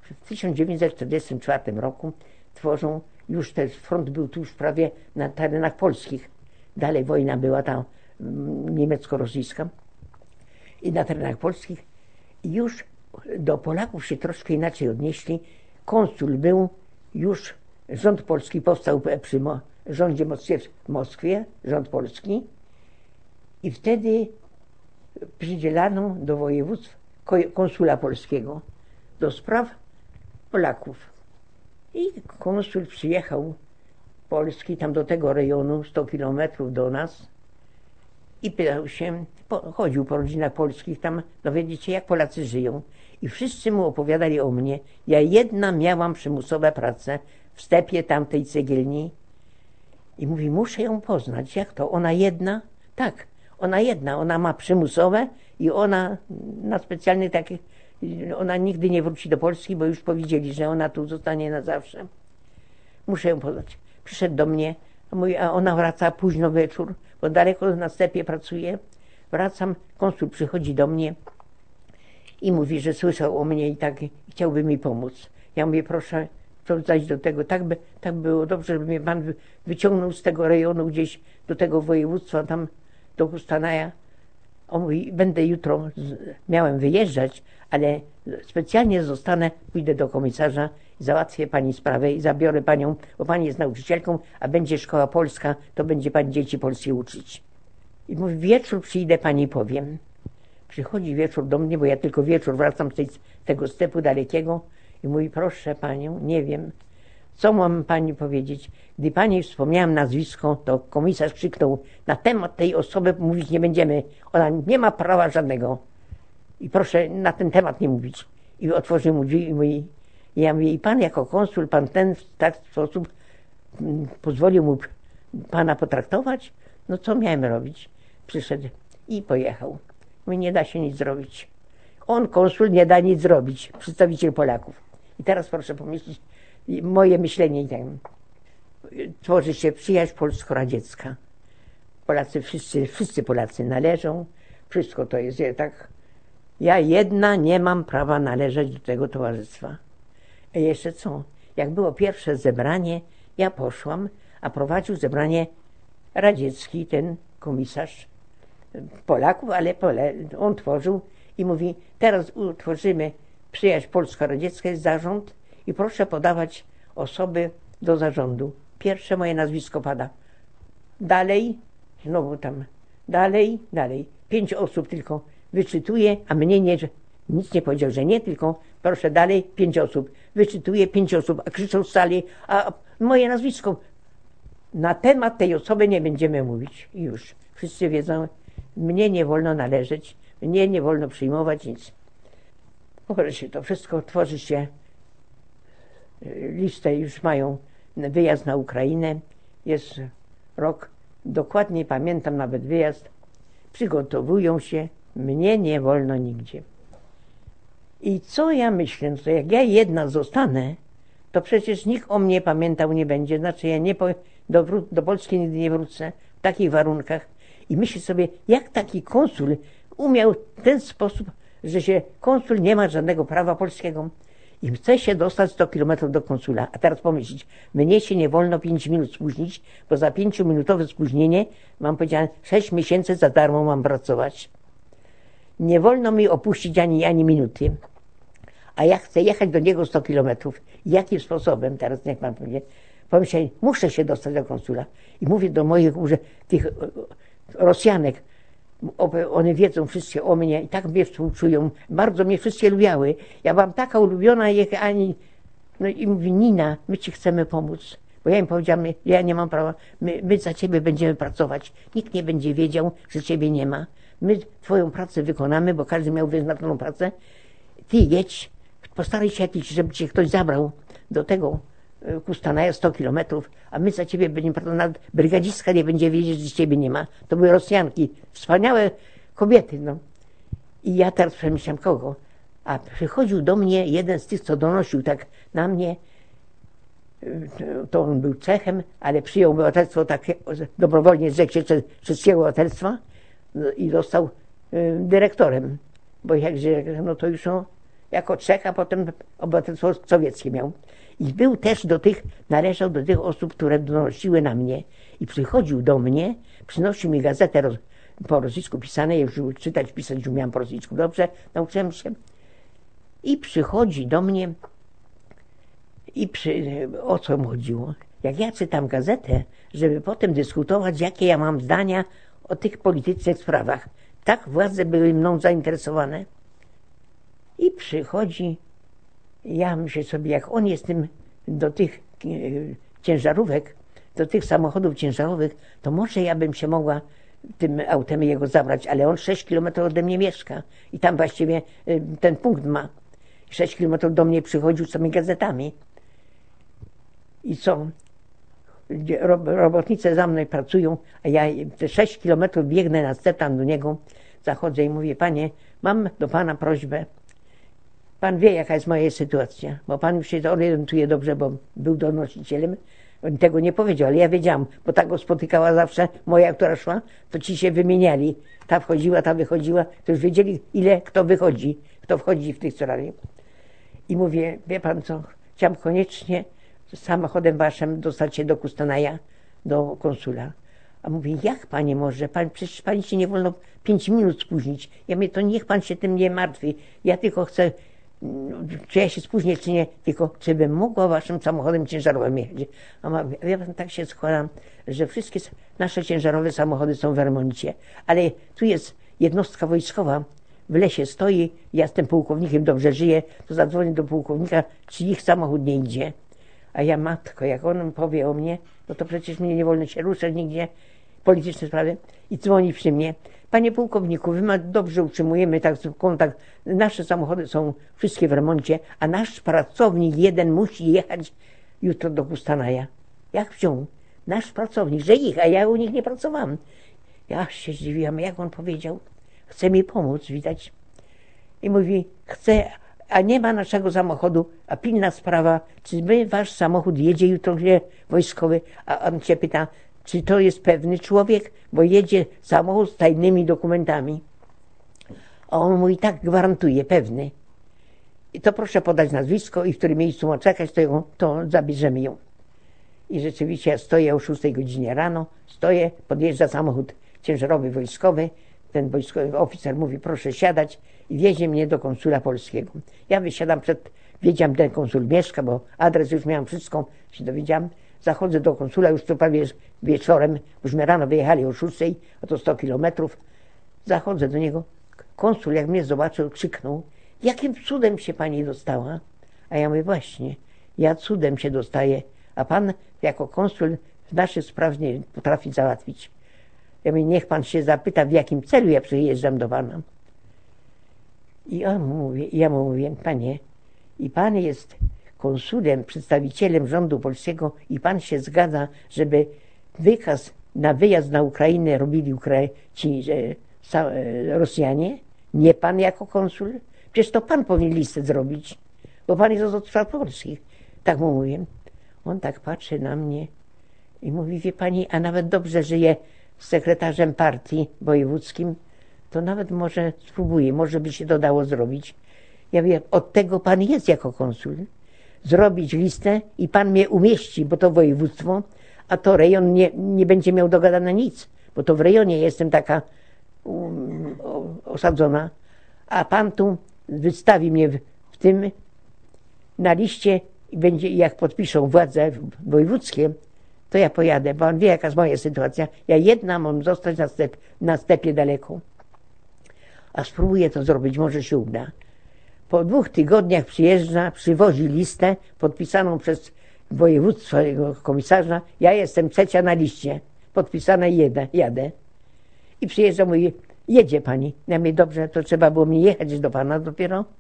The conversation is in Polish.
w 1944 roku tworzą, już ten front był tu już prawie na terenach polskich. Dalej wojna była tam niemiecko-rosyjska i na terenach polskich. I już do Polaków się troszkę inaczej odnieśli. Konsul był już, rząd polski powstał przy rządzie w Moskwie, rząd polski. I wtedy przydzielano do województw konsula polskiego do spraw Polaków. I konsul przyjechał polski tam do tego rejonu, 100 kilometrów do nas i pytał się, chodził po rodzinach polskich tam dowiedzieć się, jak Polacy żyją. I wszyscy mu opowiadali o mnie. Ja jedna miałam przymusowe prace w stepie tamtej cegielni. I mówi, muszę ją poznać. Jak to? Ona jedna? Tak, ona jedna. Ona ma przymusowe i ona na specjalnych takich, ona nigdy nie wróci do Polski, bo już powiedzieli, że ona tu zostanie na zawsze. Muszę ją poznać. Przyszedł do mnie, mówi, a ona wraca późno wieczór, bo daleko na stepie pracuje. Wracam, konsul przychodzi do mnie i mówi, że słyszał o mnie i tak chciałby mi pomóc. Ja mówię, proszę zajść do tego, tak by było dobrze, żeby mnie pan wyciągnął z tego rejonu gdzieś do tego województwa, tam do Kustanaja. On mówi, będę jutro, miałem wyjeżdżać, ale specjalnie zostanę, pójdę do komisarza, załatwię pani sprawę i zabiorę panią, bo pani jest nauczycielką, a będzie szkoła polska, to będzie pani dzieci polskie uczyć. I mówi, wieczór przyjdę, pani powiem. Przychodzi wieczór do mnie, bo ja tylko wieczór wracam z tego stepu dalekiego i mówi, proszę panią, nie wiem, co mam pani powiedzieć. Gdy pani wspomniałam nazwisko, to komisarz krzyknął, na temat tej osoby mówić nie będziemy, ona nie ma prawa żadnego. I proszę na ten temat nie mówić. I otworzył mu drzwi i mówi, ja mówię, i pan jako konsul, pan ten w taki sposób pozwolił mu pana potraktować? No co miałem robić? Przyszedł i pojechał. Mówi, nie da się nic zrobić. On, konsul, nie da nic zrobić, przedstawiciel Polaków. I teraz proszę pomyśleć, moje myślenie, tworzy się przyjaźń polsko-radziecka. Polacy, wszyscy Polacy należą, wszystko to jest tak. Ja jedna nie mam prawa należeć do tego towarzystwa. I jeszcze co? Jak było pierwsze zebranie, ja poszłam, a prowadził zebranie radziecki, ten komisarz Polaków, ale on tworzył i mówi, teraz utworzymy przyjaźń polsko-radziecka, jest zarząd i proszę podawać osoby do zarządu. Pierwsze moje nazwisko pada. Dalej, znowu tam, dalej. 5 osób tylko wyczytuje, a mnie nic nie powiedział, że nie, tylko proszę dalej, 5 osób. Wyczytuje 5 osób, a krzyczą z sali, a moje nazwisko. Na temat tej osoby nie będziemy mówić. I już. Wszyscy wiedzą, mnie nie wolno należeć, mnie nie wolno przyjmować nic. Tworzy się to wszystko, tworzy się listę, już mają wyjazd na Ukrainę. Jest rok, dokładnie pamiętam nawet wyjazd. Przygotowują się, mnie nie wolno nigdzie. I co ja myślę, że jak ja jedna zostanę, to przecież nikt o mnie pamiętał nie będzie. Znaczy ja do Polski nigdy nie wrócę w takich warunkach. I myślę sobie, jak taki konsul umiał w ten sposób, że się konsul nie ma żadnego prawa polskiego i chce się dostać 100 kilometrów do konsula. A teraz pomyśleć, mnie się nie wolno 5 minut spóźnić, bo za 5-minutowe spóźnienie mam powiedziane 6 miesięcy za darmo mam pracować. Nie wolno mi opuścić ani minuty. A ja chcę jechać do niego 100 kilometrów. Jakim sposobem? Teraz niech pan powie. Pomyślałem, muszę się dostać do konsula. I mówię do moich tych Rosjanek, one wiedzą wszystkie o mnie i tak mnie współczują. Bardzo mnie wszystkie lubiały. Ja byłam taka ulubiona, no i mówi, Nina, my ci chcemy pomóc. Bo ja im powiedziałam, ja nie mam prawa, my za ciebie będziemy pracować. Nikt nie będzie wiedział, że ciebie nie ma. My twoją pracę wykonamy, bo każdy miał wyznaczoną pracę. Ty jedź, postaraj się żeby cię ktoś zabrał do tego Kustanaja 100 kilometrów, a my za ciebie będziemy pracować. Nawet brygadzistka nie będzie wiedzieć, że ciebie nie ma. To były Rosjanki, wspaniałe kobiety, no. I ja teraz przemyślałem kogo. A przychodził do mnie jeden z tych, co donosił tak na mnie. To on był Czechem, ale przyjął obywatelstwo takie, dobrowolnie zrzekł się czeskiego obywatelstwa i został dyrektorem. Bo jakże, no to już jako Czech, a potem obywatelstwo sowieckie miał. I był też należał do tych osób, które donosiły na mnie. I przychodził do mnie, przynosił mi gazetę po rosyjsku pisane, ja już czytać, pisać umiałam po rosyjsku dobrze, nauczyłem się. I przychodzi do mnie o co mu chodziło? Jak ja czytam gazetę, żeby potem dyskutować, jakie ja mam zdania o tych politycznych sprawach. Tak władze były mną zainteresowane. I przychodzi, ja myślę sobie, jak on jest do tych ciężarówek, do tych samochodów ciężarowych, to może ja bym się mogła tym autem jego zabrać, ale on 6 kilometrów ode mnie mieszka i tam właściwie ten punkt ma. 6 kilometrów do mnie przychodził z tymi gazetami. I co? Robotnice za mną pracują, a ja te 6 kilometrów biegnę na tam do niego, zachodzę i mówię, panie, mam do pana prośbę. Pan wie, jaka jest moja sytuacja, bo pan już się orientuje dobrze, bo był donosicielem. On tego nie powiedział, ale ja wiedziałam, bo tak go spotykała zawsze moja, która szła, to ci się wymieniali. Ta wchodziła, ta wychodziła, to już wiedzieli, ile kto wychodzi, kto wchodzi w tych sprawach. I mówię, wie pan co, chciałam koniecznie samochodem waszym dostać się do Kustanaja, do konsula. A mówię, jak pani może? Przecież pani się nie wolno 5 minut spóźnić. Ja mówię, to niech pan się tym nie martwi. Ja tylko chcę, czy ja się spóźnię, czy nie, tylko czy bym mogła waszym samochodem ciężarowym jechać. A mówię, ja tak się składam, że wszystkie nasze ciężarowe samochody są w remoncie, ale tu jest jednostka wojskowa, w lesie stoi, ja jestem pułkownikiem, dobrze żyję, to zadzwonię do pułkownika, czy ich samochód nie idzie. A ja, matko, jak on powie o mnie, no to przecież mnie nie wolno się ruszać nigdzie, polityczne sprawy. I dzwoni przy mnie. Panie pułkowniku, dobrze utrzymujemy tak kontakt. Nasze samochody są wszystkie w remoncie, a nasz pracownik jeden musi jechać jutro do Kustanaja. Jak wziął? Nasz pracownik, że a ja u nich nie pracowałam. Ja się zdziwiłam, jak on powiedział. Chce mi pomóc, widać. I mówi, chce, a nie ma naszego samochodu, a pilna sprawa, czy wasz samochód jedzie jutro, gdzie wojskowy? A on się pyta, czy to jest pewny człowiek, bo jedzie samochód z tajnymi dokumentami. A on mówi, tak, gwarantuje, pewny. I to proszę podać nazwisko i w którym miejscu ma czekać, to zabierzemy ją. I rzeczywiście ja stoję o 6 godzinie rano, podjeżdża samochód ciężarowy wojskowy, ten wojskowy oficer mówi, proszę siadać i wiezie mnie do konsula polskiego. Ja wysiadam wiedziałam, ten konsul mieszka, bo adres już miałam, wszystko się dowiedziałam. Zachodzę do konsula, już to prawie wieczorem, bośmy rano wyjechali o 6, a to 100 kilometrów. Zachodzę do niego. Konsul, jak mnie zobaczył, krzyknął, jakim cudem się pani dostała? A ja mówię, właśnie, ja cudem się dostaję, a pan jako konsul naszych spraw nie potrafi załatwić. Ja mówię, niech pan się zapyta, w jakim celu ja przyjeżdżam do pana. I ja mu mówię, panie, i pan jest konsulem, przedstawicielem rządu polskiego i pan się zgadza, żeby wykaz na wyjazd na Ukrainę robili Rosjanie? Nie pan jako konsul? Przecież to pan powinien listę zrobić, bo pan jest od spraw polskich. Tak mu mówię. On tak patrzy na mnie i mówi, wie pani, a nawet dobrze żyje z sekretarzem partii wojewódzkim, to nawet może spróbuję, może by się to dało zrobić. Ja mówię, od tego pan jest jako konsul. Zrobić listę i pan mnie umieści, bo to województwo, a to rejon nie będzie miał dogadane nic, bo to w rejonie jestem taka osadzona, a pan tu wystawi mnie w tym na liście i będzie, jak podpiszą władze wojewódzkie, to ja pojadę, bo on wie, jaka jest moja sytuacja. Ja jedna mam zostać na stepie daleko. A spróbuję to zrobić, może się uda. Po 2 tygodniach przyjeżdża, przywozi listę podpisaną przez województwo, jego komisarza. Ja jestem 3. na liście, podpisana i jadę. I przyjeżdża, mówi, jedzie pani. Ja mówię, dobrze, to trzeba było mnie jechać do pana dopiero.